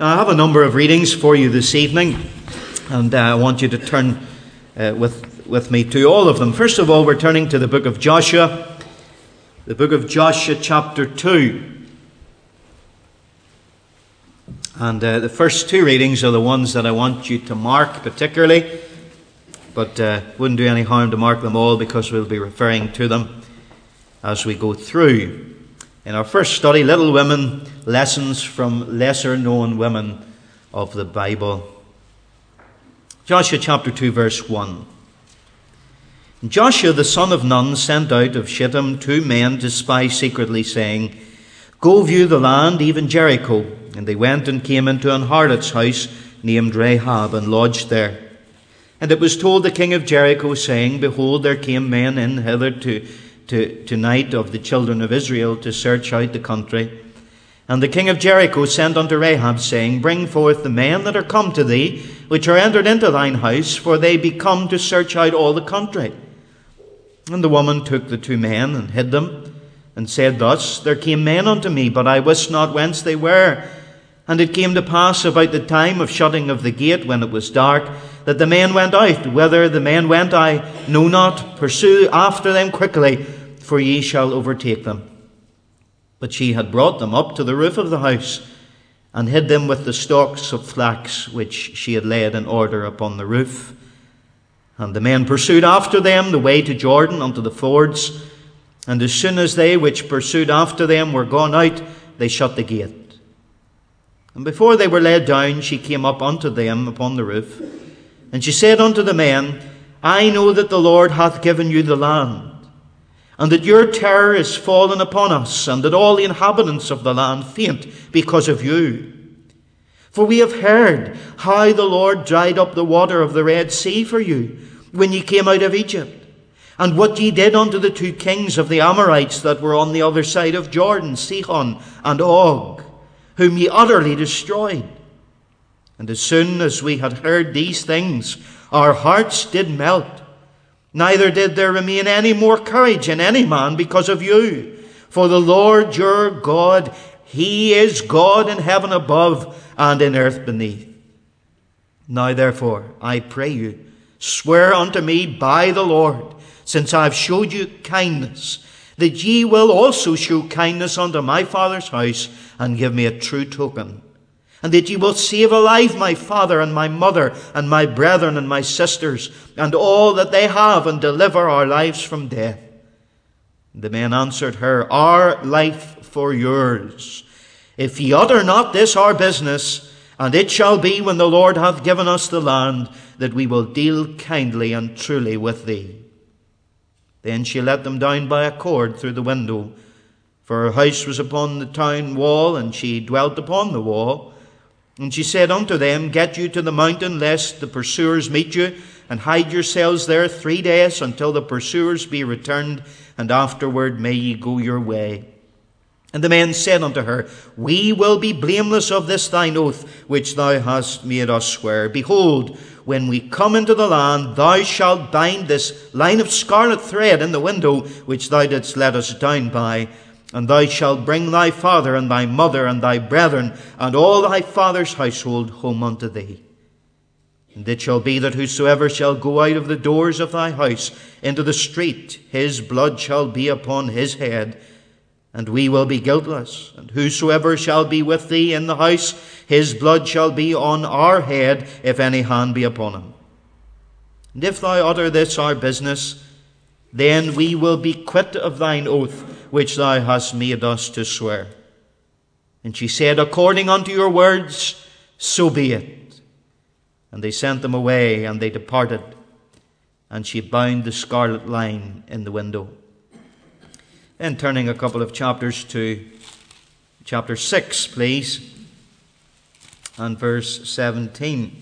Now, I have a number of readings for you this evening, and I want you to turn with me to all of them. First of all, we're turning to the book of Joshua, chapter 2. And the first two readings are the ones that I want you to mark particularly, but wouldn't do any harm to mark them all because we'll be referring to them as we go through. In our first study, Little Women, Lessons from Lesser Known Women of the Bible. Joshua chapter 2 verse 1. Joshua the son of Nun sent out of Shittim 2 men to spy secretly, saying, Go view the land, even Jericho. And they went and came into an harlot's house named Rahab, and lodged there. And it was told the king of Jericho, saying, Behold, there came men in hither tonight of the children of Israel to search out the country. And the king of Jericho sent unto Rahab, saying, Bring forth the men that are come to thee, which are entered into thine house, for they be come to search out all the country. And the woman took the 2 men and hid them, and said thus, There came men unto me, but I wist not whence they were. And it came to pass about the time of shutting of the gate, when it was dark, that the men went out. Whither the men went I know not. Pursue after them quickly, for ye shall overtake them. But she had brought them up to the roof of the house, and hid them with the stalks of flax, which she had laid in order upon the roof. And the men pursued after them the way to Jordan unto the fords. And as soon as they which pursued after them were gone out, they shut the gate. And before they were laid down, she came up unto them upon the roof. And she said unto the men, I know that the Lord hath given you the land, and that your terror is fallen upon us, and that all the inhabitants of the land faint because of you. For we have heard how the Lord dried up the water of the Red Sea for you, when ye came out of Egypt, and what ye did unto the 2 kings of the Amorites that were on the other side of Jordan, Sihon and Og, whom ye utterly destroyed. And as soon as we had heard these things, our hearts did melt. Neither did there remain any more courage in any man because of you. For the Lord your God, He is God in heaven above and in earth beneath. Now therefore, I pray you, swear unto me by the Lord, since I have showed you kindness, that ye will also show kindness unto my father's house, and give me a true token, and that ye will save alive my father and my mother and my brethren and my sisters and all that they have, and deliver our lives from death. The men answered her, Our life for yours, if ye utter not this our business. And it shall be, when the Lord hath given us the land, that we will deal kindly and truly with thee. Then she let them down by a cord through the window, for her house was upon the town wall, and she dwelt upon the wall. And she said unto them, Get you to the mountain, lest the pursuers meet you, and hide yourselves there 3 days, until the pursuers be returned, and afterward may ye go your way. And the men said unto her, We will be blameless of this thine oath, which thou hast made us swear. Behold, when we come into the land, thou shalt bind this line of scarlet thread in the window, which thou didst let us down by. And thou shalt bring thy father and thy mother and thy brethren and all thy father's household home unto thee. And it shall be that whosoever shall go out of the doors of thy house into the street, his blood shall be upon his head, and we will be guiltless. And whosoever shall be with thee in the house, his blood shall be on our head, if any hand be upon him. And if thou utter this our business, then we will be quit of thine oath, which thou hast made us to swear. And she said, According unto your words, so be it. And they sent them away, and they departed. And she bound the scarlet line in the window. Then turning a couple of chapters to chapter 6, please, and verse 17.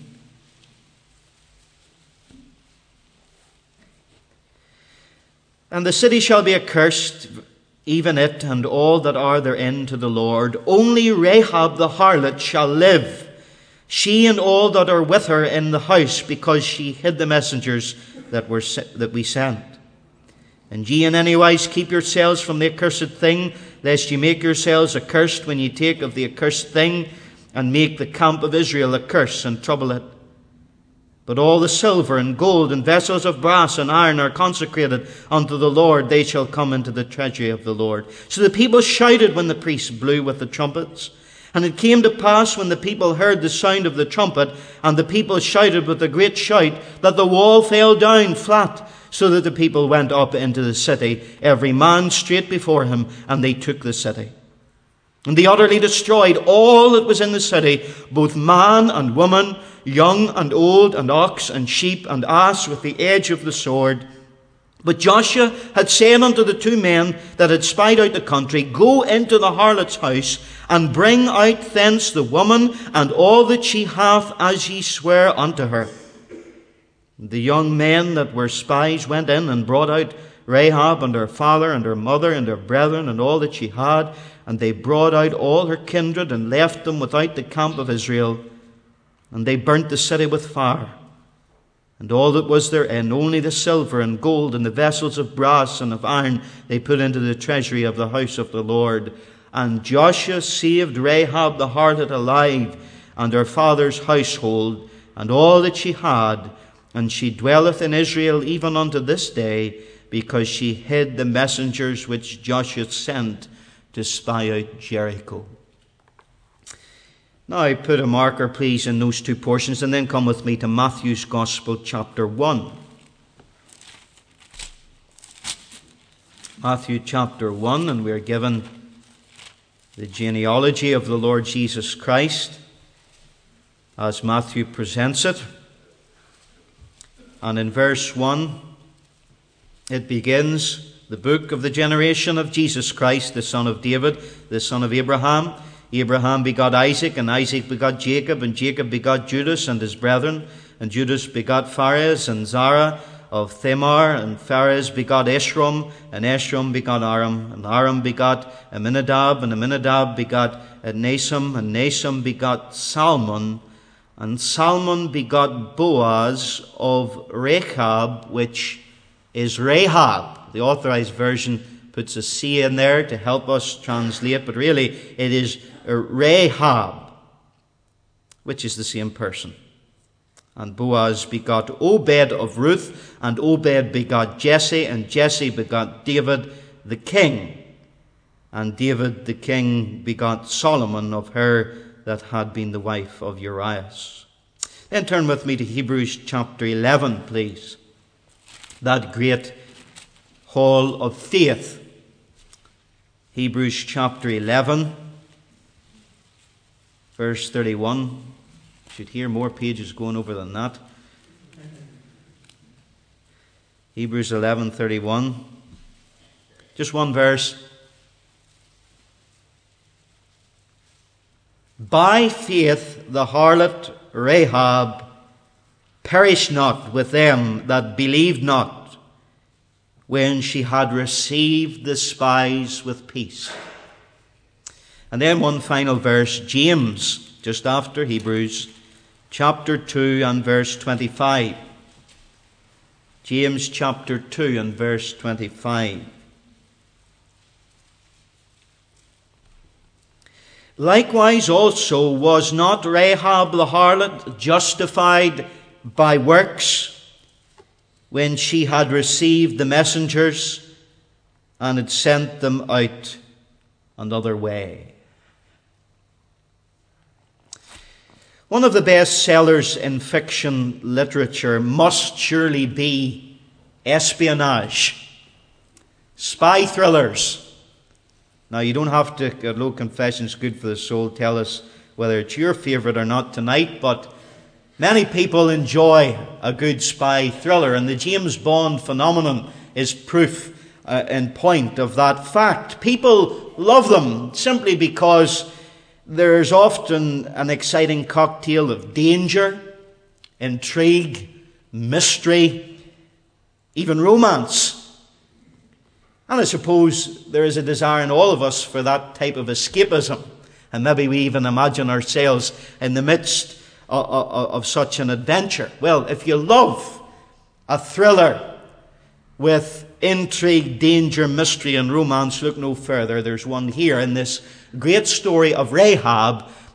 And the city shall be accursed, even it and all that are therein, to the Lord. Only Rahab the harlot shall live, she and all that are with her in the house, because she hid the messengers that we sent. And ye in any wise keep yourselves from the accursed thing, lest ye make yourselves accursed when ye take of the accursed thing. and make the camp of Israel a curse and trouble it. But all the silver and gold and vessels of brass and iron are consecrated unto the Lord. They shall come into the treasury of the Lord. So the people shouted when the priests blew with the trumpets. And it came to pass, when the people heard the sound of the trumpet, and the people shouted with a great shout, that the wall fell down flat, so that the people went up into the city, every man straight before him, and they took the city. And they utterly destroyed all that was in the city, both man and woman, young and old, and ox and sheep and ass, with the edge of the sword. But Joshua had said unto the two men that had spied out the country, Go into the harlot's house, and bring out thence the woman, and all that she hath, as ye swear unto her. The young men that were spies went in and brought out Rahab and her father and her mother and her brethren and all that she had, and they brought out all her kindred and left them without the camp of Israel. And they burnt the city with fire, and all that was therein, only the silver and gold and the vessels of brass and of iron, they put into the treasury of the house of the Lord. And Joshua saved Rahab the harlot alive, and her father's household, and all that she had, and she dwelleth in Israel even unto this day, because she hid the messengers which Joshua sent to spy out Jericho. Now put a marker, please, in those two portions, and then come with me to Matthew's Gospel, chapter 1. Matthew chapter 1, and we are given the genealogy of the Lord Jesus Christ as Matthew presents it. And in verse 1, it begins, the book of the generation of Jesus Christ, the son of David, the son of Abraham. Abraham begot Isaac, and Isaac begot Jacob, and Jacob begot Judas and his brethren, and Judas begot Phares and Zara of Thamar, and Phares begot Esrom, and Esrom begot Aram, and Aram begot Aminadab, and Aminadab begot Naasam, and Naasam begot Salmon, and Salmon begot Boaz of Rechab, which is Rahab. The Authorized Version puts a C in there to help us translate, but really it is Rahab, which is the same person. And Boaz begot Obed of Ruth, and Obed begot Jesse, and Jesse begot David the king. And David the king begot Solomon of her that had been the wife of Urias. Then turn with me to Hebrews chapter 11, please. That great hall of faith. Hebrews chapter 11, verse 31. Should hear more pages going over than that. Hebrews 11:31. Just one verse. By faith the harlot Rahab perished not with them that believed not, when she had received the spies with peace. And then one final verse, James, just after Hebrews, chapter 2 and verse 25. James chapter 2 and verse 25. Likewise also was not Rahab the harlot justified by works, when she had received the messengers and had sent them out another way. One of the best sellers in fiction literature must surely be espionage, spy thrillers. Now, you don't have to, although confession's good for the soul, tell us whether it's your favourite or not tonight, but many people enjoy a good spy thriller, and the James Bond phenomenon is proof in point of that fact. People love them simply because there's often an exciting cocktail of danger, intrigue, mystery, even romance. And I suppose there is a desire in all of us for that type of escapism. And maybe we even imagine ourselves in the midst of such an adventure. Well, if you love a thriller with intrigue, danger, mystery, and romance, look no further. There's one here in this great story of Rahab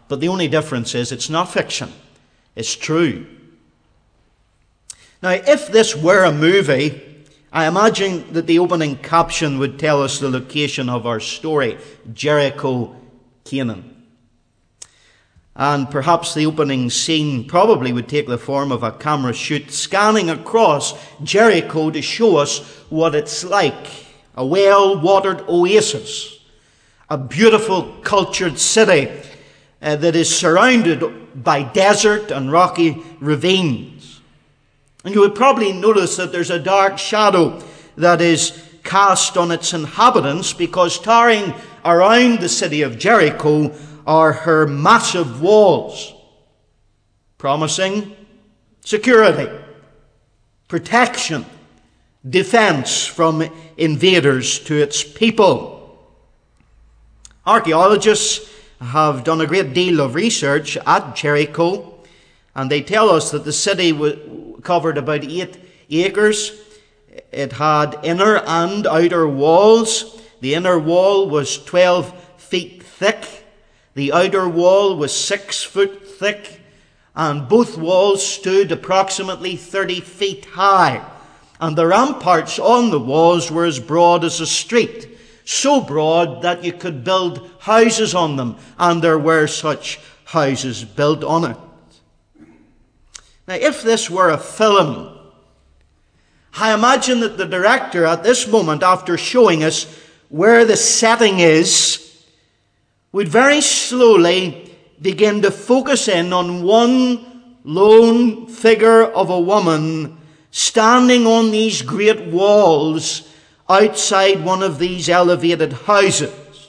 but the only difference is it's not fiction. It's true. Now, if this were a movie, I imagine that the opening caption would tell us the location of our story, Jericho, Canaan. And perhaps the opening scene probably would take the form of a camera shoot scanning across Jericho to show us what it's like. A well-watered oasis, a beautiful cultured city that is surrounded by desert and rocky ravines. And you would probably notice that there's a dark shadow that is cast on its inhabitants, because towering around the city of Jericho are her massive walls, promising security, protection, defense from invaders to its people. Archaeologists have done a great deal of research at Jericho, and they tell us that the city covered about 8 acres. It had inner and outer walls. The inner wall was 12 feet thick. The outer wall was 6 foot thick, and both walls stood approximately 30 feet high. And the ramparts on the walls were as broad as a street, so broad that you could build houses on them, and there were such houses built on it. Now, if this were a film, I imagine that the director at this moment, after showing us where the setting is, would very slowly begin to focus in on one lone figure of a woman standing on these great walls outside one of these elevated houses.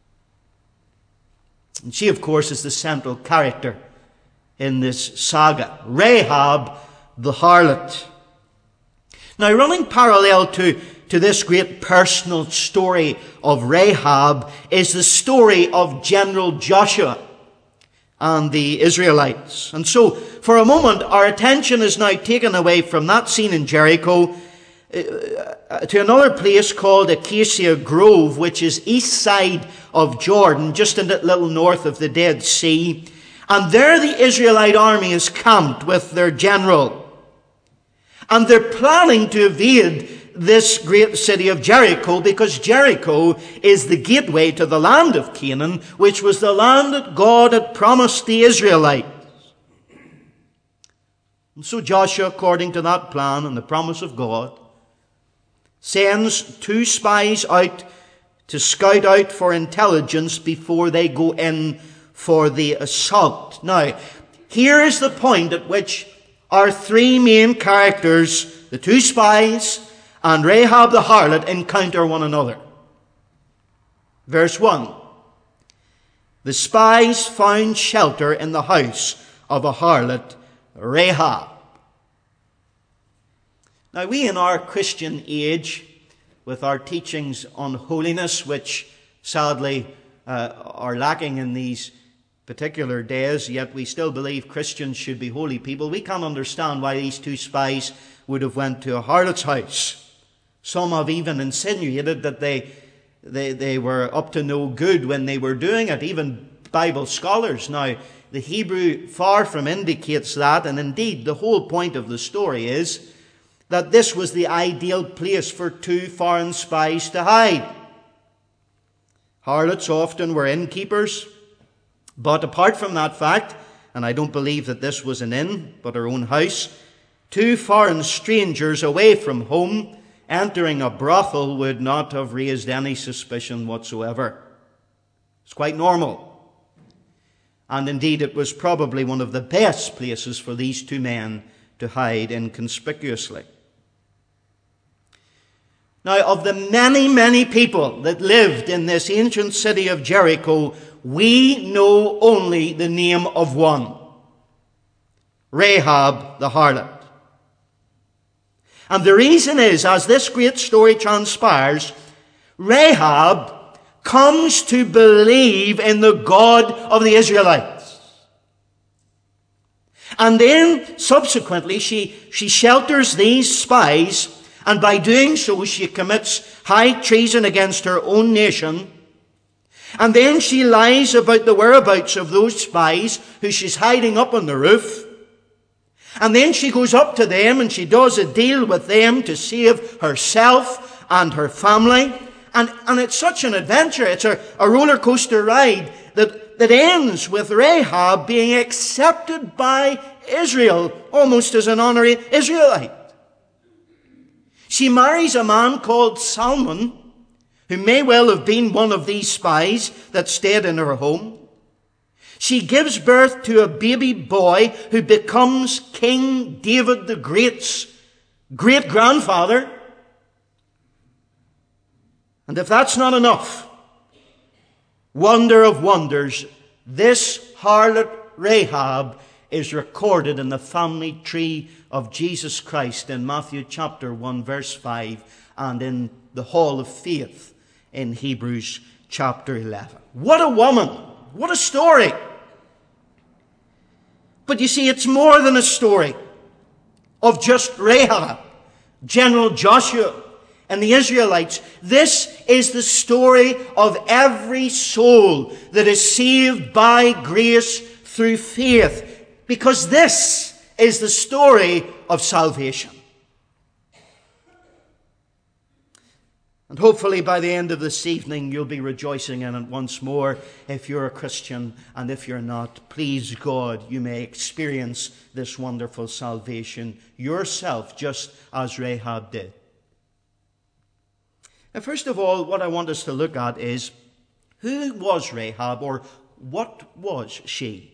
And she, of course, is the central character in this saga, Rahab the harlot. Now, running parallel to this great personal story of Rahab is the story of General Joshua and the Israelites. And so, for a moment, our attention is now taken away from that scene in Jericho to another place called Acacia Grove, which is east side of Jordan, just a little north of the Dead Sea. And there the Israelite army is camped with their general. And they're planning to invade this great city of Jericho, because Jericho is the gateway to the land of Canaan, which was the land that God had promised the Israelites. And so Joshua, according to that plan and the promise of God, sends 2 spies out to scout out for intelligence before they go in for the assault. Now, here is the point at which our 3 main characters, the 2 spies and Rahab the harlot, encounter one another. Verse 1. The spies found shelter in the house of a harlot, Rahab. Now, we in our Christian age, with our teachings on holiness, which sadly are lacking in these particular days, yet we still believe Christians should be holy people, we can't understand why these 2 spies would have went to a harlot's house. Some have even insinuated that they were up to no good when they were doing it, even Bible scholars. Now, the Hebrew far from indicates that, and indeed the whole point of the story is that this was the ideal place for 2 foreign spies to hide. Harlots often were innkeepers, but apart from that fact, and I don't believe that this was an inn, but her own house, 2 foreign strangers away from home entering a brothel would not have raised any suspicion whatsoever. It's quite normal. And indeed, it was probably one of the best places for these 2 men to hide inconspicuously. Now, of the many, many people that lived in this ancient city of Jericho, we know only the name of one: Rahab the harlot. And the reason is, as this great story transpires, Rahab comes to believe in the God of the Israelites. And then, subsequently, she shelters these spies, and by doing so, she commits high treason against her own nation. And then she lies about the whereabouts of those spies who she's hiding up on the roof. And then she goes up to them and she does a deal with them to save herself and her family. And it's such an adventure. It's a roller coaster ride that ends with Rahab being accepted by Israel, almost as an honorary Israelite. She marries a man called Salmon, who may well have been one of these spies that stayed in her home. She gives birth to a baby boy who becomes King David the Great's great-grandfather. And if that's not enough, wonder of wonders, this harlot Rahab is recorded in the family tree of Jesus Christ in Matthew chapter 1 verse 5 and in the Hall of Faith in Hebrews chapter 11. What a woman! What a story! But you see, it's more than a story of just Rahab, General Joshua, and the Israelites. This is the story of every soul that is saved by grace through faith, because this is the story of salvation. And hopefully by the end of this evening you'll be rejoicing in it once more if you're a Christian, and if you're not, please God, you may experience this wonderful salvation yourself, just as Rahab did. And first of all, what I want us to look at is, who was Rahab, or what was she?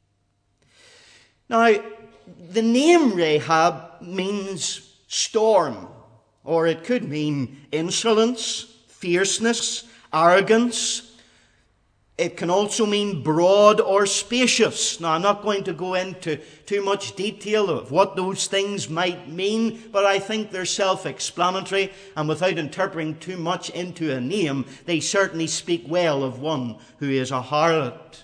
Now, the name Rahab means storm, or it could mean insolence, fierceness, arrogance. It can also mean broad or spacious. Now, I'm not going to go into too much detail of what those things might mean, but I think they're self-explanatory, and without interpreting too much into a name, they certainly speak well of one who is a harlot.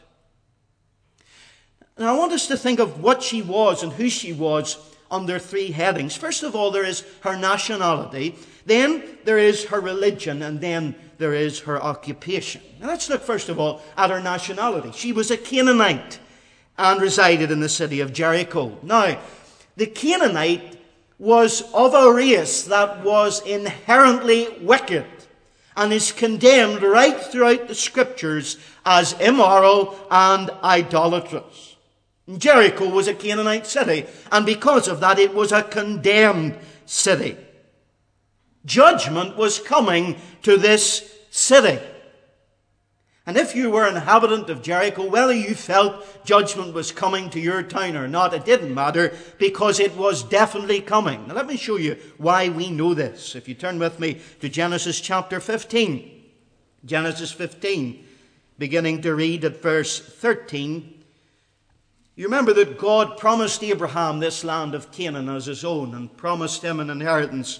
Now, I want us to think of what she was and who she was under three headings. First of all, there is her nationality, then there is her religion, and then there is her occupation. Now let's look first of all at her nationality. She was a Canaanite and resided in the city of Jericho. Now, the Canaanite was of a race that was inherently wicked and is condemned right throughout the scriptures as immoral and idolatrous. Jericho was a Canaanite city, and because of that, it was a condemned city. Judgment was coming to this city. And if you were an inhabitant of Jericho, whether you felt judgment was coming to your town or not, it didn't matter, because it was definitely coming. Now let me show you why we know this. If you turn with me to Genesis chapter 15. Genesis 15, beginning to read at verse 13. You remember that God promised Abraham this land of Canaan as his own, and promised him an inheritance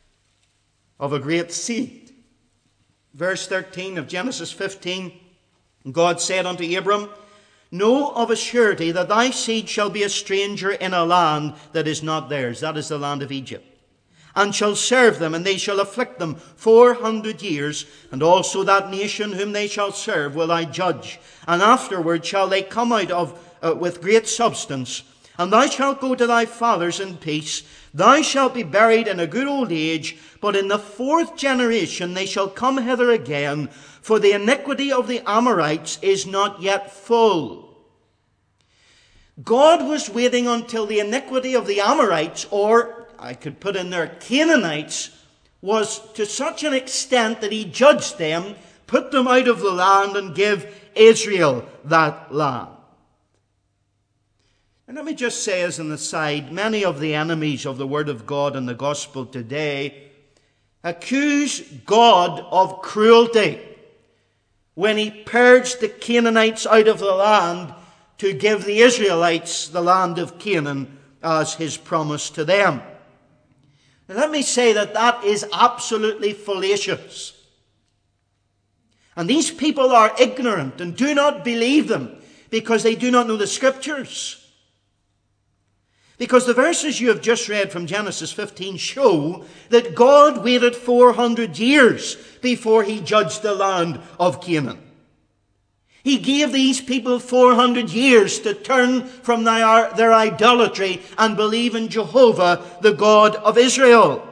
of a great seed. Verse 13 of Genesis 15, God said unto Abram, Know of a surety that thy seed shall be a stranger in a land that is not theirs, that is the land of Egypt, and shall serve them, and they shall afflict them 400 years, and also that nation whom they shall serve will I judge, and afterward shall they come out with great substance. And thou shalt go to thy fathers in peace. Thou shalt be buried in a good old age, but in the fourth generation they shall come hither again, for the iniquity of the Amorites is not yet full. God was waiting until the iniquity of the Amorites, or I could put in there Canaanites, was to such an extent that he judged them, put them out of the land, and give Israel that land. And let me just say as an aside, many of the enemies of the Word of God and the gospel today accuse God of cruelty when he purged the Canaanites out of the land to give the Israelites the land of Canaan as his promise to them. And let me say that that is absolutely fallacious. And these people are ignorant and do not believe them because they do not know the scriptures. Because the verses you have just read from Genesis 15 show that God waited 400 years before he judged the land of Canaan. He gave these people 400 years to turn from their idolatry and believe in Jehovah, the God of Israel.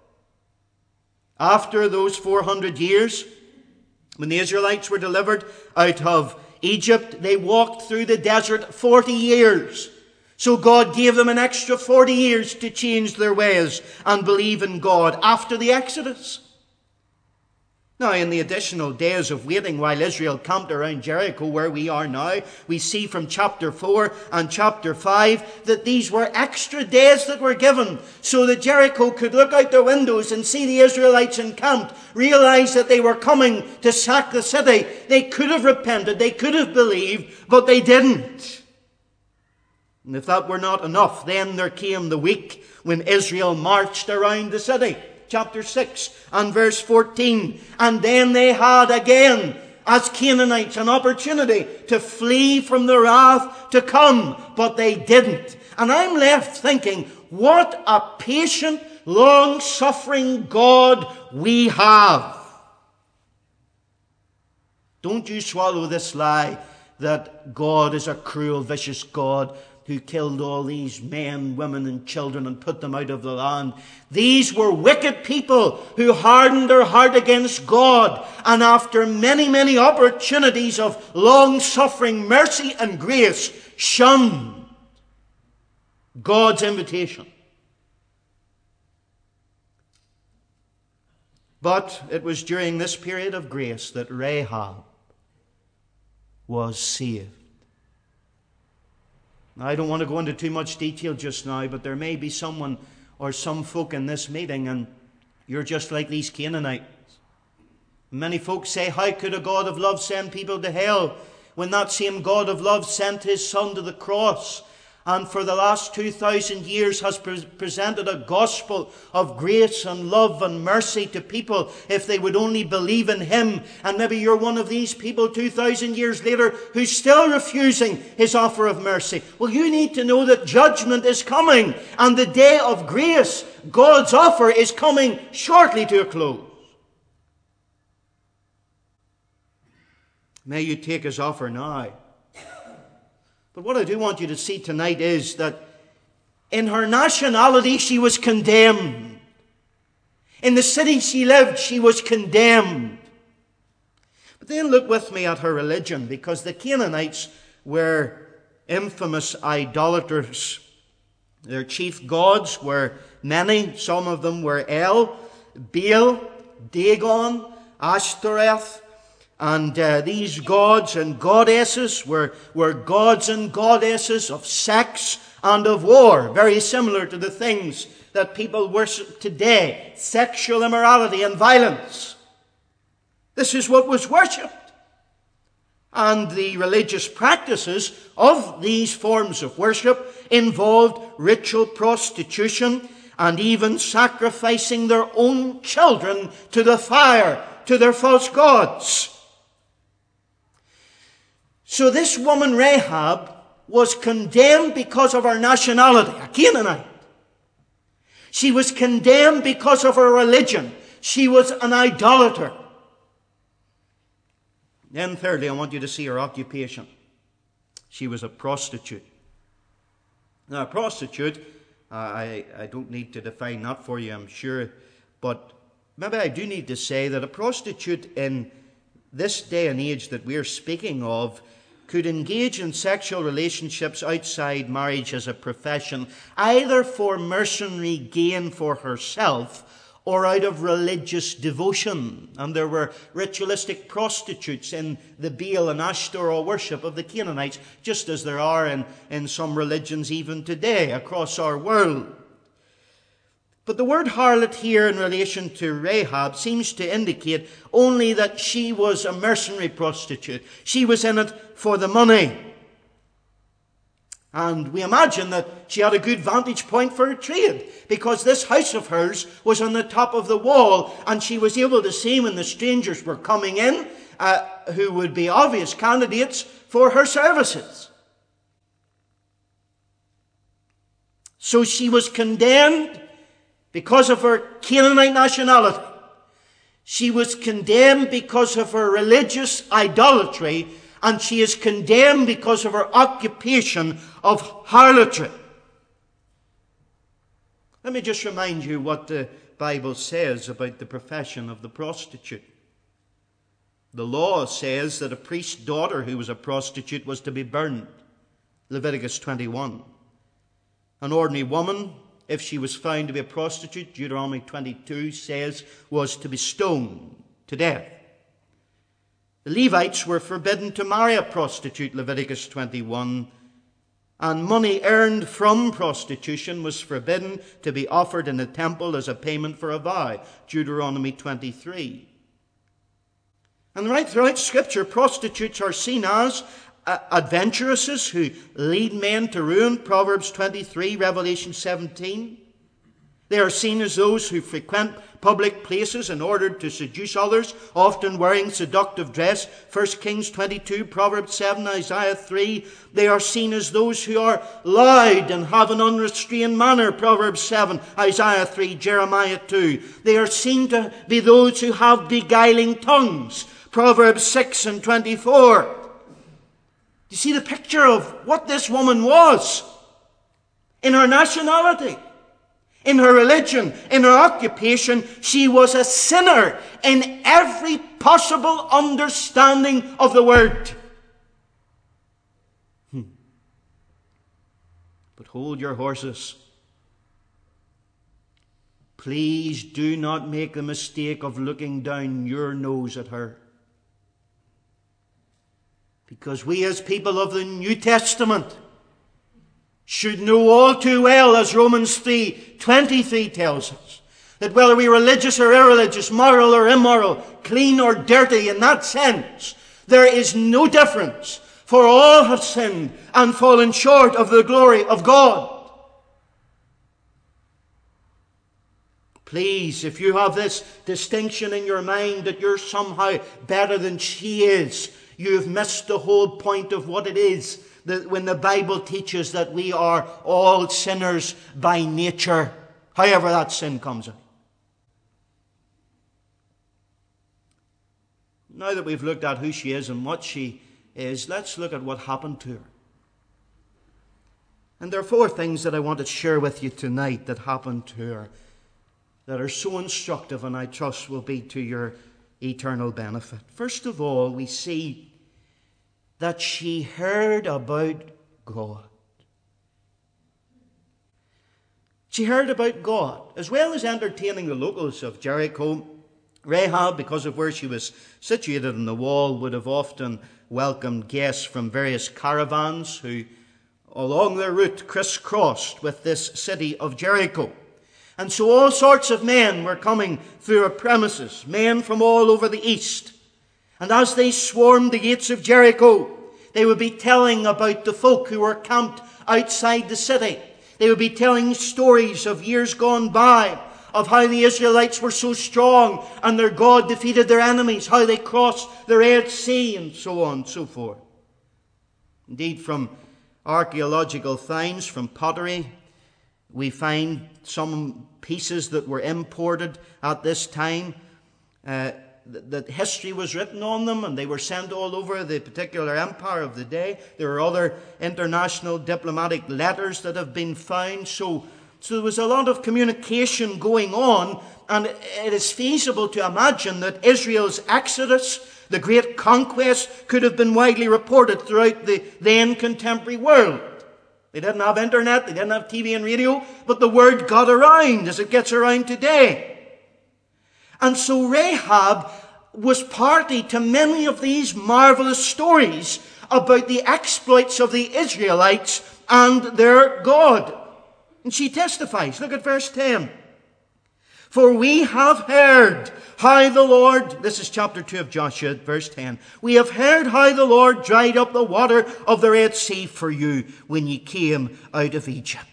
After those 400 years, when the Israelites were delivered out of Egypt, they walked through the desert 40 years. So God gave them an extra 40 years to change their ways and believe in God after the Exodus. Now, in the additional days of waiting while Israel camped around Jericho, where we are now, we see from chapter 4 and chapter 5 that these were extra days that were given so that Jericho could look out their windows and see the Israelites encamped, realize that they were coming to sack the city. They could have repented, they could have believed, but they didn't. And if that were not enough, then there came the week when Israel marched around the city. Chapter 6 and verse 14. And then they had again, as Canaanites, an opportunity to flee from the wrath to come. But they didn't. And I'm left thinking, what a patient, long-suffering God we have. Don't you swallow this lie that God is a cruel, vicious God who killed all these men, women, and children and put them out of the land. These were wicked people who hardened their heart against God, and after many, many opportunities of long-suffering mercy and grace, shunned God's invitation. But it was during this period of grace that Rahab was saved. Now, I don't want to go into too much detail just now, but there may be someone or some folk in this meeting, and you're just like these Canaanites. Many folks say, how could a God of love send people to hell when that same God of love sent his Son to the cross and for the last 2,000 years has presented a gospel of grace and love and mercy to people if they would only believe in him? And maybe you're one of these people 2,000 years later who's still refusing his offer of mercy. Well, you need to know that judgment is coming, and the day of grace, God's offer, is coming shortly to a close. May you take his offer now. But what I do want you to see tonight is that in her nationality she was condemned. In the city she lived, she was condemned. But then look with me at her religion, because the Canaanites were infamous idolaters. Their chief gods were many. Some of them were El, Baal, Dagon, Ashtoreth. And these gods and goddesses were gods and goddesses of sex and of war, very similar to the things that people worship today: sexual immorality and violence. This is what was worshipped. And the religious practices of these forms of worship involved ritual prostitution and even sacrificing their own children to the fire, to their false gods. So this woman Rahab was condemned because of her nationality, a Canaanite. She was condemned because of her religion. She was an idolater. Then thirdly, I want you to see her occupation. She was a prostitute. Now, a prostitute, I don't need to define that for you, I'm sure, but maybe I do need to say that a prostitute in this day and age that we're speaking of could engage in sexual relationships outside marriage as a profession, either for mercenary gain for herself or out of religious devotion. And there were ritualistic prostitutes in the Baal and Ashtoreth worship of the Canaanites, just as there are in some religions even today across our world. But the word harlot here in relation to Rahab seems to indicate only that she was a mercenary prostitute. She was in it for the money. And we imagine that she had a good vantage point for her trade, because this house of hers was on the top of the wall, and she was able to see when the strangers were coming in, who would be obvious candidates for her services. So she was condemned because of her Canaanite nationality. She was condemned because of her religious idolatry, and she is condemned because of her occupation of harlotry. Let me just remind you what the Bible says about the profession of the prostitute. The law says that a priest's daughter who was a prostitute was to be burned. Leviticus 21. An ordinary woman, if she was found to be a prostitute, Deuteronomy 22 says, was to be stoned to death. The Levites were forbidden to marry a prostitute, Leviticus 21, and money earned from prostitution was forbidden to be offered in the temple as a payment for a vow, Deuteronomy 23. And right throughout Scripture, prostitutes are seen as adventuresses who lead men to ruin, Proverbs 23, Revelation 17. They are seen as those who frequent public places in order to seduce others, often wearing seductive dress, 1 Kings 22, Proverbs 7, Isaiah 3. They are seen as those who are loud and have an unrestrained manner, Proverbs 7, Isaiah 3, Jeremiah 2. They are seen to be those who have beguiling tongues, Proverbs 6 and 24. You see the picture of what this woman was in her nationality, in her religion, in her occupation. She was a sinner in every possible understanding of the word. But hold your horses. Please do not make the mistake of looking down your nose at her. Because we as people of the New Testament should know all too well, as Romans 3:23 tells us, that whether we're religious or irreligious, moral or immoral, clean or dirty, in that sense, there is no difference, for all have sinned and fallen short of the glory of God. Please, if you have this distinction in your mind that you're somehow better than she is, you've missed the whole point of what it is that when the Bible teaches that we are all sinners by nature, however that sin comes out. Now that we've looked at who she is and what she is, let's look at what happened to her. And there are 4 things that I want to share with you tonight that happened to her that are so instructive, and I trust will be to your eternal benefit. First of all, we see that she heard about God. She heard about God. As well as entertaining the locals of Jericho, Rahab, because of where she was situated on the wall, would have often welcomed guests from various caravans who, along their route, crisscrossed with this city of Jericho. And so all sorts of men were coming through her premises, men from all over the east. And as they swarmed the gates of Jericho, they would be telling about the folk who were camped outside the city. They would be telling stories of years gone by, of how the Israelites were so strong and their God defeated their enemies, how they crossed the Red Sea, and so on and so forth. Indeed, from archaeological finds, from pottery, we find some pieces that were imported at this time, that history was written on them, and they were sent all over the particular empire of the day. There are other international diplomatic letters that have been found. So there was a lot of communication going on, and it is feasible to imagine that Israel's exodus, the great conquest, could have been widely reported throughout the then contemporary world. They didn't have internet, they didn't have TV and radio, but the word got around as it gets around today. And so Rahab was party to many of these marvelous stories about the exploits of the Israelites and their God. And she testifies. Look at verse 10. For we have heard how the Lord, this is chapter 2 of Joshua, verse 10. We have heard how the Lord dried up the water of the Red Sea for you when ye came out of Egypt.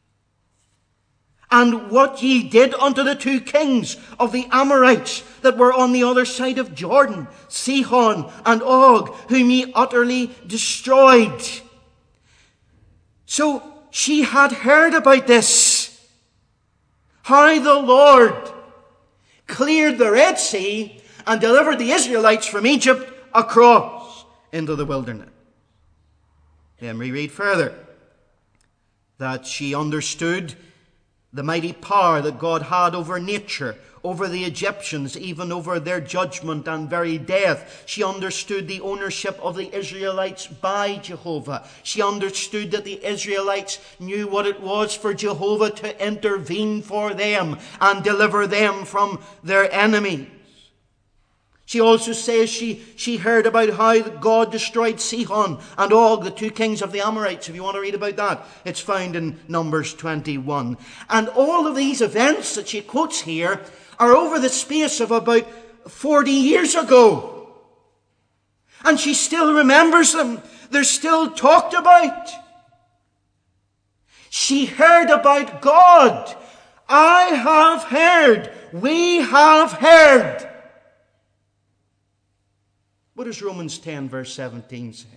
And what ye did unto the 2 kings of the Amorites that were on the other side of Jordan, Sihon and Og, whom ye utterly destroyed. So she had heard about this. How the Lord cleared the Red Sea and delivered the Israelites from Egypt across. into the wilderness. Then we read further that she understood the mighty power that God had over nature, over the Egyptians, even over their judgment and very death. She understood the ownership of the Israelites by Jehovah. She understood that the Israelites knew what it was for Jehovah to intervene for them and deliver them from their enemies. She also says she heard about how God destroyed Sihon and Og, the two kings of the Amorites. If you want to read about that, it's found in Numbers 21. And all of these events that she quotes here are over the space of about 40 years ago. And she still remembers them. They're still talked about. She heard about God. I have heard. We have heard. What does Romans 10 verse 17 say?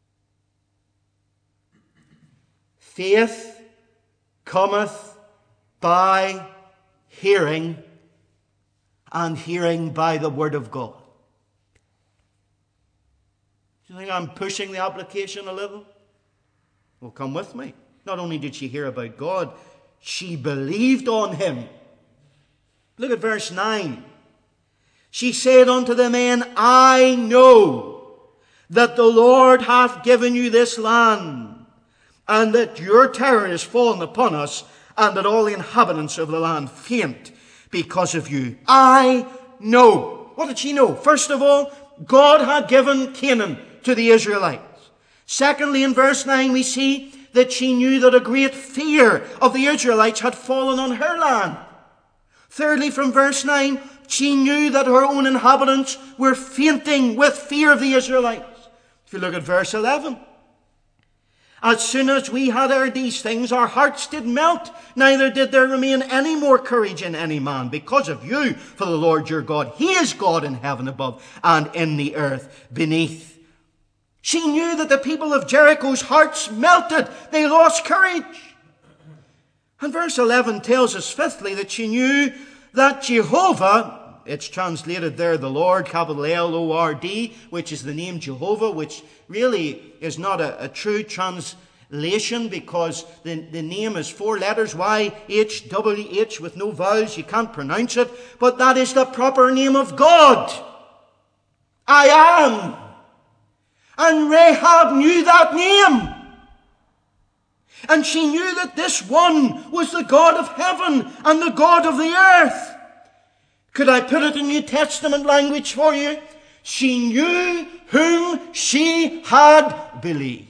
Faith cometh by hearing, and hearing by the word of God. Do you think I'm pushing the application a little? Well, come with me. Not only did she hear about God, she believed on him. Look at verse 9. She said unto the men, I know that the Lord hath given you this land, and that your terror is fallen upon us, and that all the inhabitants of the land faint because of you. I know. What did she know? First of all, God had given Canaan to the Israelites. Secondly, in verse 9, we see that she knew that a great fear of the Israelites had fallen on her land. Thirdly, from verse 9, she knew that her own inhabitants were fainting with fear of the Israelites. If you look at verse 11, as soon as we had heard these things, our hearts did melt, neither did there remain any more courage in any man because of you. For the Lord your God, he is God in heaven above and in the earth beneath. She knew that the people of Jericho's hearts melted. They lost courage. And verse 11 tells us, fifthly, that she knew that Jehovah, it's translated there, the Lord, capital L-O-R-D, which is the name Jehovah, which really is not a true translation because the name is 4 letters, Y-H-W-H, with no vowels. You can't pronounce it, but that is the proper name of God. I am. And Rahab knew that name. And she knew that this one was the God of heaven and the God of the earth. Could I put it in New Testament language for you? She knew whom she had believed.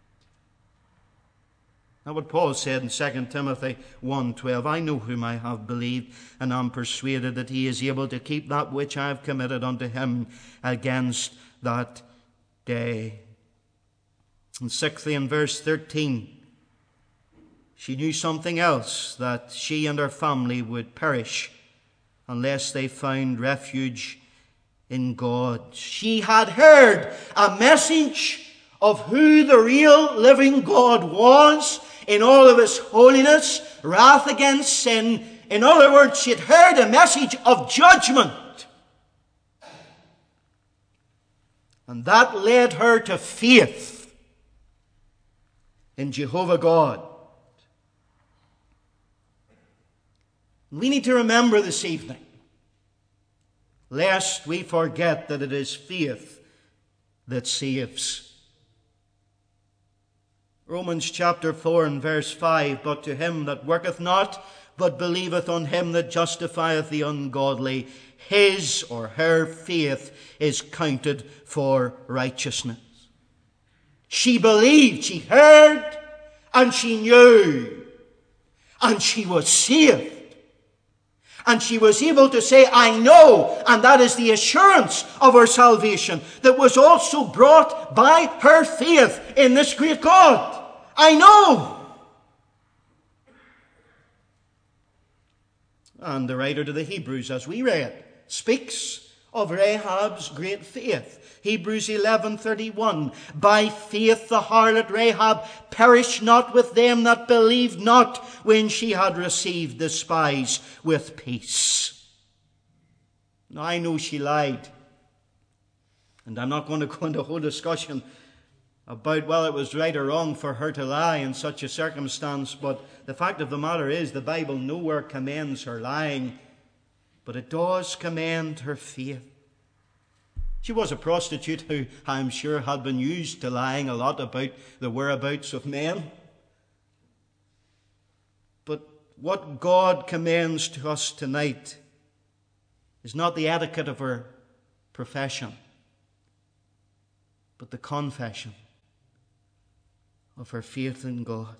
Now what Paul said in 2 Timothy 1:12, I know whom I have believed, and am persuaded that he is able to keep that which I have committed unto him against that day. And sixthly, in verse 13, she knew something else, that she and her family would perish unless they found refuge in God. She had heard a message of who the real living God was in all of his holiness, wrath against sin. In other words, she had heard a message of judgment. And that led her to faith in Jehovah God. We need to remember this evening, lest we forget that it is faith that saves. Romans chapter 4 and verse 5, but to him that worketh not, but believeth on him that justifieth the ungodly, his or her faith is counted for righteousness. She believed, she heard, and she knew, and she was saved. And she was able to say, I know, and that is the assurance of her salvation that was also brought by her faith in this great God. I know. And the writer to the Hebrews, as we read, speaks of Rahab's great faith. Hebrews 11:31, by faith the harlot Rahab perished not with them that believed not, when she had received the spies with peace. Now I know she lied. And I'm not going to go into a whole discussion about whether it was right or wrong for her to lie in such a circumstance, but the fact of the matter is the Bible nowhere commends her lying, but it does commend her faith. She was a prostitute who, I'm sure, had been used to lying a lot about the whereabouts of men. But what God commends to us tonight is not the etiquette of her profession, but the confession of her faith in God.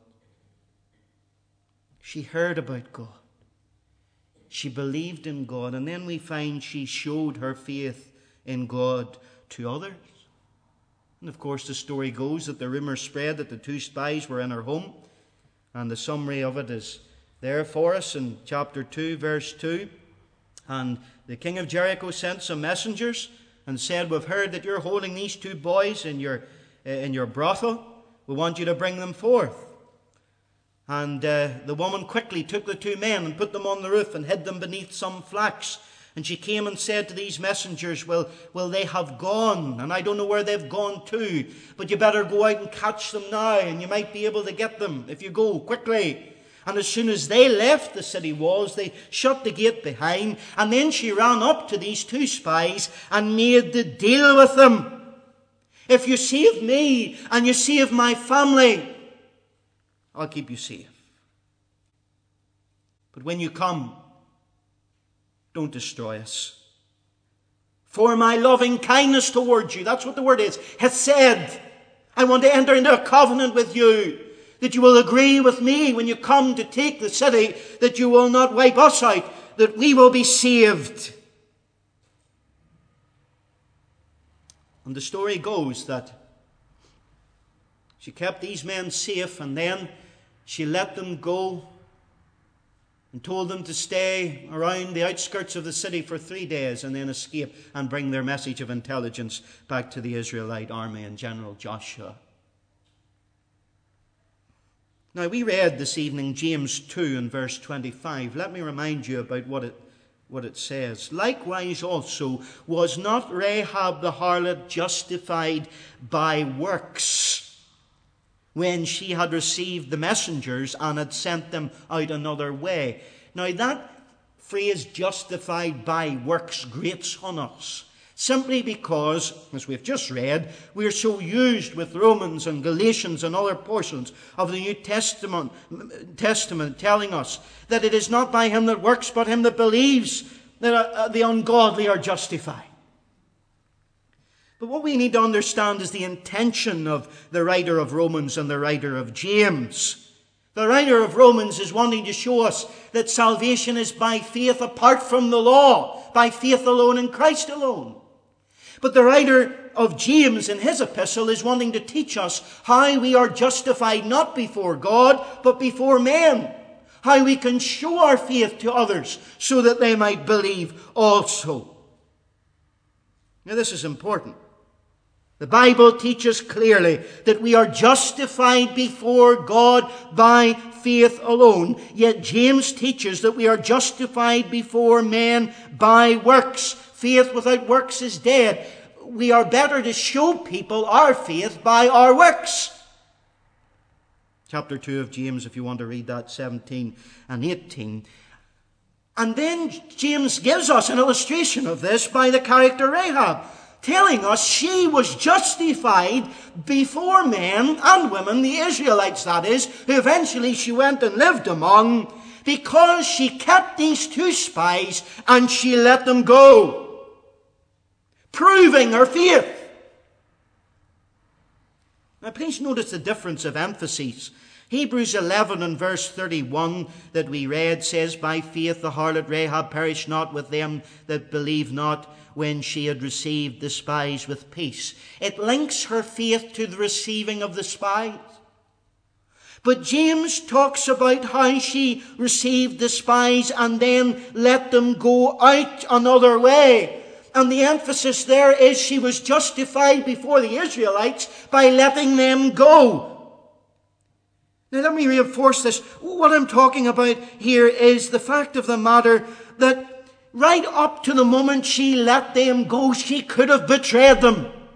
She heard about God. She believed in God. And then we find she showed her faith in God to others. And of course the story goes that the rumour spread that the two spies were in her home. And the summary of it is there for us in chapter 2, verse 2. And the king of Jericho sent some messengers and said, we've heard that you're holding these two boys in your brothel. We want you to bring them forth. And the woman quickly took the two men and put them on the roof and hid them beneath some flax. And she came and said to these messengers, well, they have gone, and I don't know where they've gone to, but you better go out and catch them now, and you might be able to get them if you go quickly. And as soon as they left the city walls, they shut the gate behind, and then she ran up to these two spies and made the deal with them. If you save me and you save my family, I'll keep you safe. But when you come, don't destroy us. For my loving kindness towards you, that's what the word is, has said, I want to enter into a covenant with you, that you will agree with me when you come to take the city, that you will not wipe us out, that we will be saved. And the story goes that she kept these men safe, and then she let them go and told them to stay around the outskirts of the city for 3 days and then escape and bring their message of intelligence back to the Israelite army and General Joshua. Now, we read this evening James 2 and verse 25. Let me remind you about what it says. Likewise also was not Rahab the harlot justified by works when she had received the messengers and had sent them out another way? Now that phrase, justified by works, grates on us, simply because, as we've just read, we're so used with Romans and Galatians and other portions of the New Testament telling us that it is not by him that works, but him that believes, that the ungodly are justified. But what we need to understand is the intention of the writer of Romans and the writer of James. The writer of Romans is wanting to show us that salvation is by faith apart from the law, by faith alone in Christ alone. But the writer of James in his epistle is wanting to teach us how we are justified not before God, but before men. How we can show our faith to others so that they might believe also. Now this is important. The Bible teaches clearly that we are justified before God by faith alone. Yet James teaches that we are justified before men by works. Faith without works is dead. We are better to show people our faith by our works. Chapter 2 of James, if you want to read that, 17 and 18. And then James gives us an illustration of this by the character Rahab, telling us she was justified before men and women, the Israelites that is, who eventually she went and lived among, because she kept these two spies and she let them go, proving her faith. Now please notice the difference of emphases. Hebrews 11 and verse 31 that we read says, by faith the harlot Rahab perished not with them that believe not, when she had received the spies with peace. It links her faith to the receiving of the spies. But James talks about how she received the spies and then let them go out another way. And the emphasis there is she was justified before the Israelites by letting them go. Now let me reinforce this. What I'm talking about here is the fact of the matter that right up to the moment she let them go, she could have betrayed them.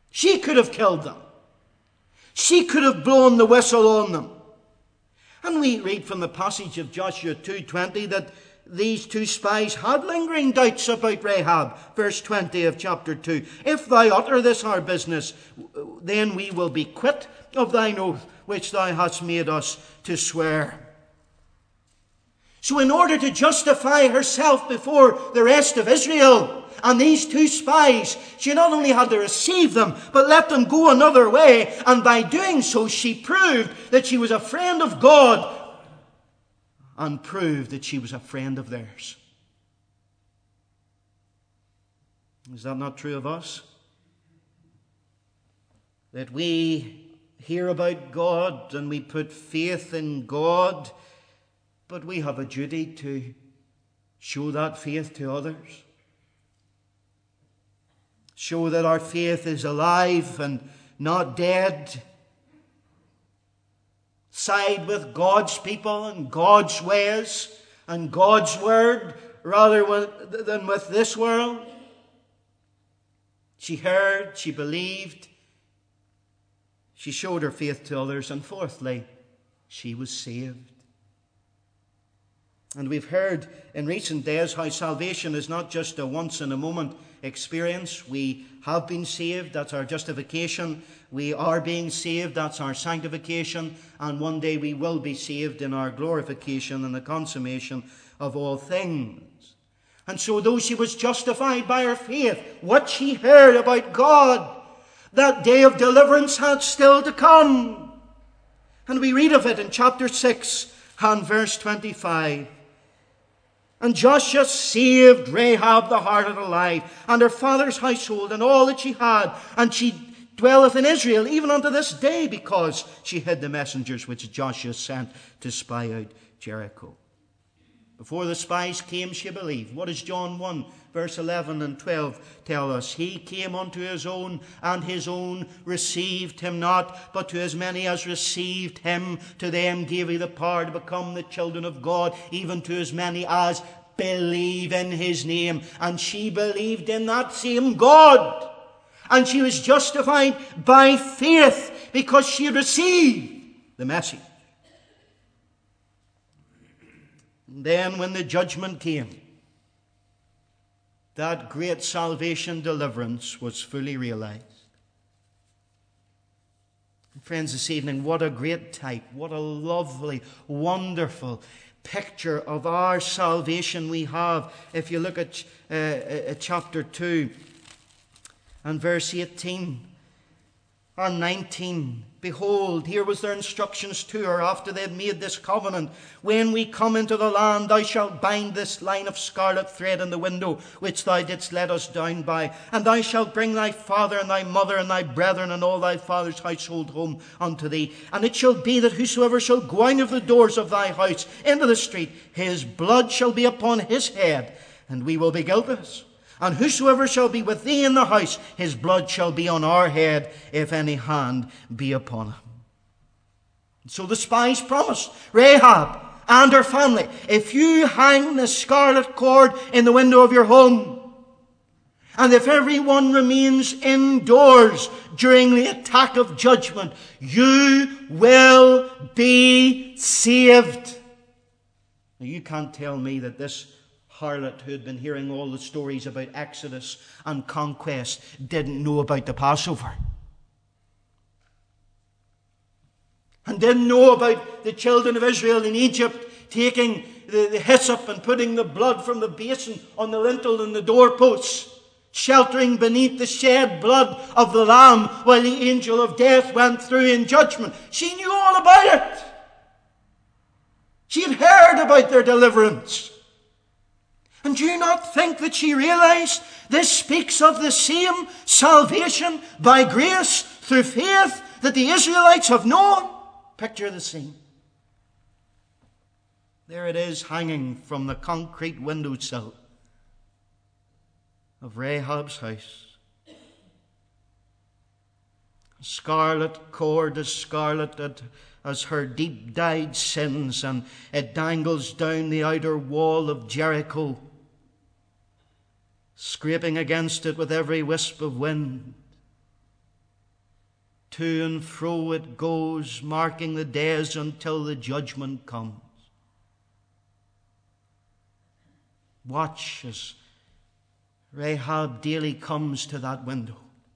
She could have killed them. She could have blown the whistle on them. And we read from the passage of Joshua 2:20 that these two spies had lingering doubts about Rahab. Verse 20 of chapter 2. If thou utter this our business, then we will be quit of thine oath which thou hast made us to swear. So in order to justify herself before the rest of Israel and these two spies, she not only had to receive them, but let them go another way. And by doing so, she proved that she was a friend of God and proved that she was a friend of theirs. Is that not true of us? That we hear about God and we put faith in God, but we have a duty to show that faith to others. Show that our faith is alive and not dead. Side with God's people and God's ways and God's word rather than with this world. She heard, she believed, she showed her faith to others, and fourthly, she was saved. And we've heard in recent days how salvation is not just a once-in-a-moment experience. We have been saved, that's our justification. We are being saved, that's our sanctification. And one day we will be saved in our glorification and the consummation of all things. And so though she was justified by her faith, what she heard about God, that day of deliverance had still to come. And we read of it in chapter 6 and verse 25. And Joshua saved Rahab the harlot alive, and her father's household, and all that she had. And she dwelleth in Israel even unto this day, because she hid the messengers which Joshua sent to spy out Jericho. Before the spies came, she believed. What does John 1, verse 11 and 12 tell us? He came unto his own, and his own received him not. But to as many as received him, to them gave he the power to become the children of God, even to as many as believe in his name. And she believed in that same God. And she was justified by faith because she received the message. And then when the judgment came, that great salvation deliverance was fully realized. Friends, this evening, what a great type, what a lovely, wonderful picture of our salvation we have. If you look at chapter 2 and verse 18 and 19, behold, here was their instructions to her after they had made this covenant. When we come into the land, thou shalt bind this line of scarlet thread in the window which thou didst let us down by. And thou shalt bring thy father and thy mother and thy brethren and all thy father's household home unto thee. And it shall be that whosoever shall go out of the doors of thy house into the street, his blood shall be upon his head, and we will be guiltless. And whosoever shall be with thee in the house, his blood shall be on our head, if any hand be upon him. So the spies promised Rahab and her family, if you hang the scarlet cord in the window of your home, and if everyone remains indoors during the attack of judgment, you will be saved. Now you can't tell me that this harlot who had been hearing all the stories about Exodus and conquest didn't know about the Passover. And didn't know about the children of Israel in Egypt taking the hyssop and putting the blood from the basin on the lintel and the doorposts, sheltering beneath the shed blood of the lamb while the angel of death went through in judgment. She knew all about it. She had heard about their deliverance. And do you not think that she realized this speaks of the same salvation by grace through faith that the Israelites have known? Picture the scene. There it is, hanging from the concrete windowsill of Rahab's house. Scarlet cord as scarlet as her deep-dyed sins, and it dangles down the outer wall of Jericho, scraping against it with every wisp of wind. To and fro it goes, marking the days until the judgment comes. Watch as Rahab daily comes to that window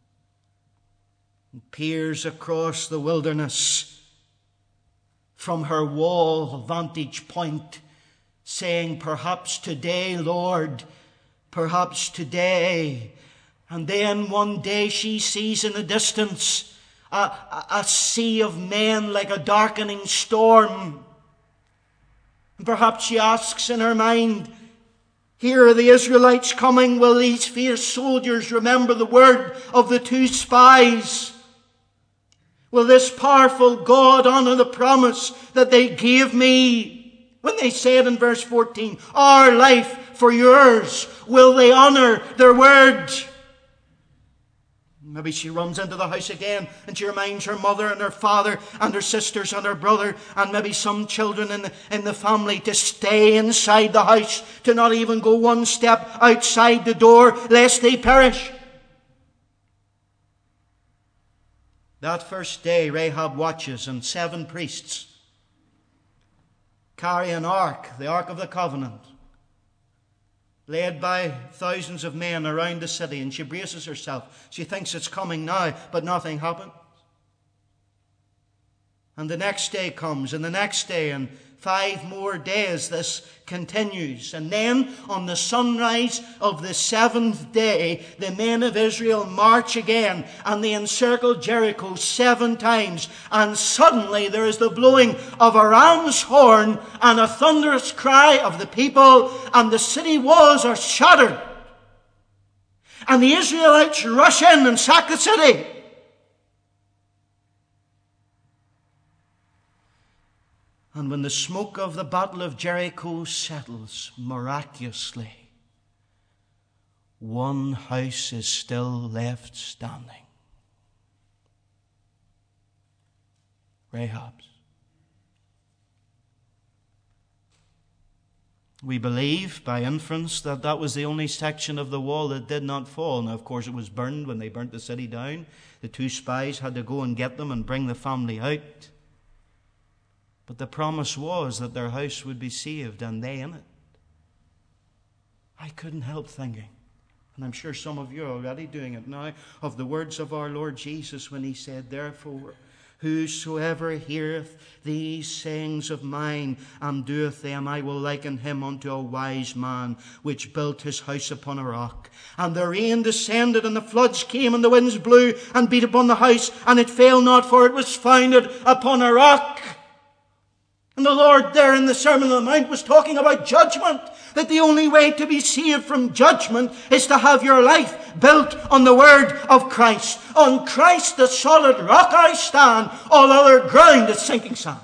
and peers across the wilderness from her wall vantage point, saying, perhaps today, Lord, perhaps today. And then one day she sees in the distance a sea of men like a darkening storm. And perhaps she asks in her mind, here are the Israelites coming. Will these fierce soldiers remember the word of the two spies? Will this powerful God honor the promise that they gave me? When they said in verse 14, our life for yours, will they honor their word? Maybe she runs into the house again and she reminds her mother and her father and her sisters and her brother and maybe some children in the family to stay inside the house, to not even go one step outside the door lest they perish. That first day Rahab watches, and 7 priests carry an ark, the Ark of the Covenant, led by thousands of men around the city, and she braces herself. She thinks it's coming now, but nothing happens. And the next day comes, and the next day, and 5 more days this continues. And then on the sunrise of the 7th day, the men of Israel march again, and they encircle Jericho 7 times. And suddenly there is the blowing of a ram's horn and a thunderous cry of the people, and the city walls are shattered. And the Israelites rush in and sack the city. And when the smoke of the battle of Jericho settles, miraculously, one house is still left standing. Rahab's. We believe, by inference, that that was the only section of the wall that did not fall. Now, of course, it was burned when they burnt the city down. The 2 spies had to go and get them and bring the family out. But the promise was that their house would be saved, and they in it. I couldn't help thinking, and I'm sure some of you are already doing it now, of the words of our Lord Jesus when he said, therefore, whosoever heareth these sayings of mine and doeth them, I will liken him unto a wise man which built his house upon a rock. And the rain descended, and the floods came, and the winds blew and beat upon the house, and it fell not, for it was founded upon a rock. And the Lord there in the Sermon on the Mount was talking about judgment, that the only way to be saved from judgment is to have your life built on the word of Christ. On Christ the solid rock I stand, all other ground is sinking sand.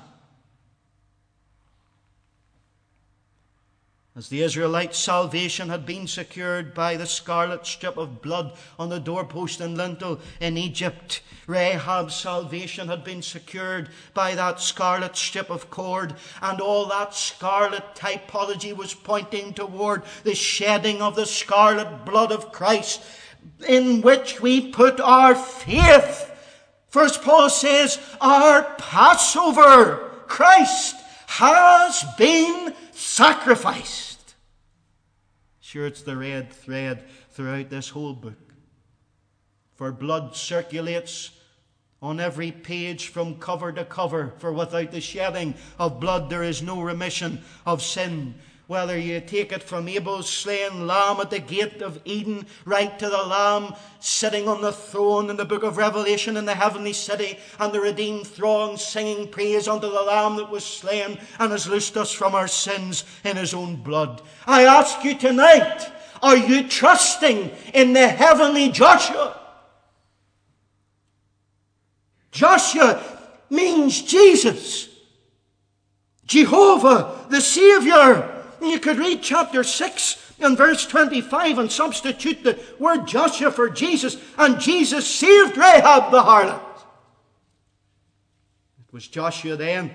As the Israelites' salvation had been secured by the scarlet strip of blood on the doorpost and lintel in Egypt, Rahab's salvation had been secured by that scarlet strip of cord, and all that scarlet typology was pointing toward the shedding of the scarlet blood of Christ, in which we put our faith. First Paul says, our Passover, Christ, has been sacrificed. Sure, it's the red thread throughout this whole book. For blood circulates on every page from cover to cover. For without the shedding of blood there is no remission of sin. Whether you take it from Abel's slain lamb at the gate of Eden, right to the Lamb sitting on the throne in the book of Revelation in the heavenly city, and the redeemed throng singing praise unto the Lamb that was slain and has loosed us from our sins in his own blood. I ask you tonight, are you trusting in the heavenly Joshua? Joshua means Jesus, Jehovah, the Savior. You could read chapter 6 and verse 25 and substitute the word Joshua for Jesus, and Jesus saved Rahab the harlot. It was Joshua then,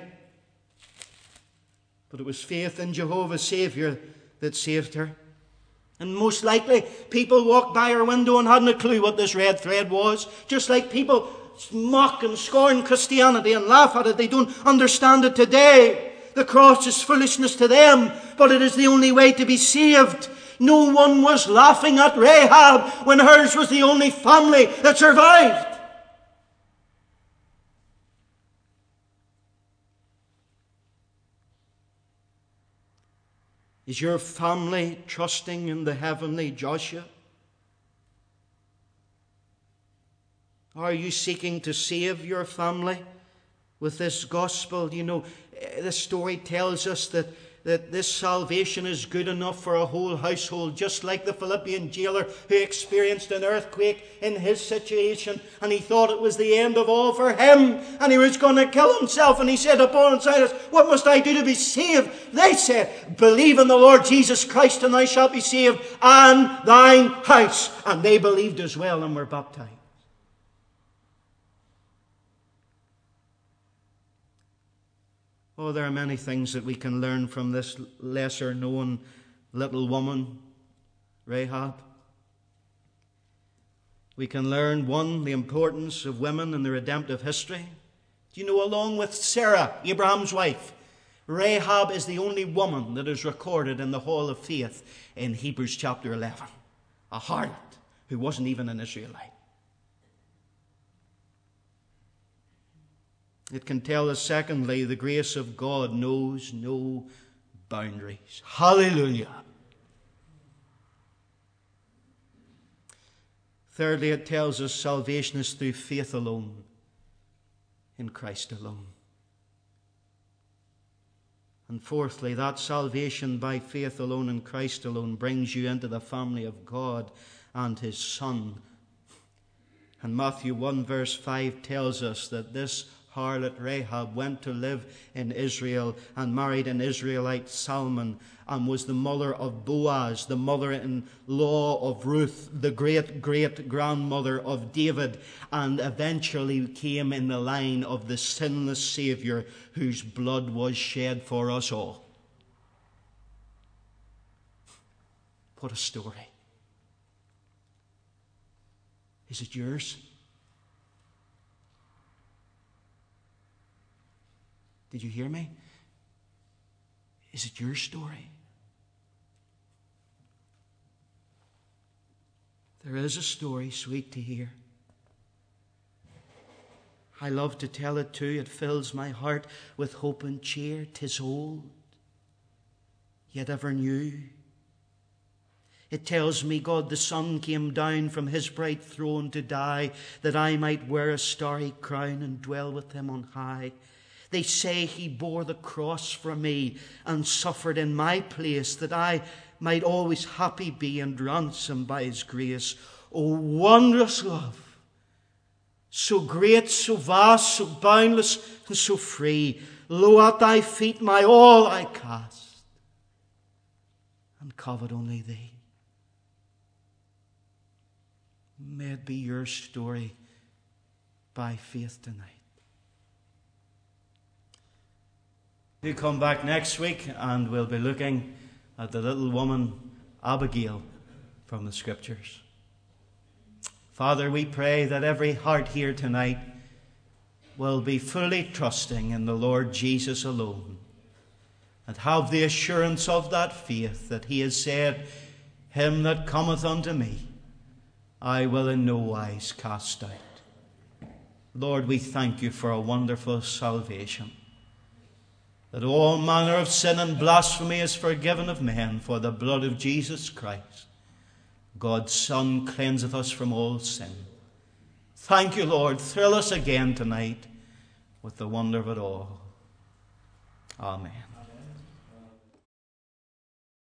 but it was faith in Jehovah's Savior that saved her. And most likely, people walked by her window and hadn't a clue what this red thread was, just like people mock and scorn Christianity and laugh at it. They don't understand it today. The cross is foolishness to them, but it is the only way to be saved. No one was laughing at Rahab when hers was the only family that survived. Is your family trusting in the heavenly Joshua? Are you seeking to save your family with this gospel? You know, the story tells us that this salvation is good enough for a whole household, just like the Philippian jailer who experienced an earthquake in his situation, and he thought it was the end of all for him, and he was going to kill himself. And he said to Paul and Silas, "What must I do to be saved?" They said, "Believe in the Lord Jesus Christ, and thou shalt be saved, and thine house." And they believed as well and were baptized. Oh, there are many things that we can learn from this lesser-known little woman, Rahab. We can learn, one, the importance of women in the redemptive history. Do you know, along with Sarah, Abraham's wife, Rahab is the only woman that is recorded in the Hall of Faith in Hebrews chapter 11. A harlot who wasn't even an Israelite. It can tell us, secondly, the grace of God knows no boundaries. Hallelujah. Thirdly, it tells us salvation is through faith alone, in Christ alone. And fourthly, that salvation by faith alone in Christ alone brings you into the family of God and His Son. And Matthew 1 verse 5 tells us that this harlot Rahab went to live in Israel and married an Israelite Salmon, and was the mother of Boaz, the mother-in-law of Ruth, the great-great-grandmother of David, and eventually came in the line of the sinless Saviour whose blood was shed for us all. What a story. Is it yours? Did you hear me? Is it your story? There is a story sweet to hear. I love to tell it too. It fills my heart with hope and cheer. 'Tis old, yet ever new. It tells me God the Son came down from His bright throne to die, that I might wear a starry crown and dwell with Him on high. They say He bore the cross for me and suffered in my place, that I might always happy be and ransomed by His grace. O wondrous love, so great, so vast, so boundless, and so free. Lo, at Thy feet my all I cast, and covet only Thee. May it be your story by faith tonight. You come back next week and we'll be looking at the little woman Abigail from the Scriptures. Father, we pray that every heart here tonight will be fully trusting in the Lord Jesus alone, and have the assurance of that faith that He has said, "Him that cometh unto me, I will in no wise cast out." Lord, we thank You for a wonderful salvation, that all manner of sin and blasphemy is forgiven of men for the blood of Jesus Christ. God's Son cleanseth us from all sin. Thank You, Lord. Thrill us again tonight with the wonder of it all. Amen.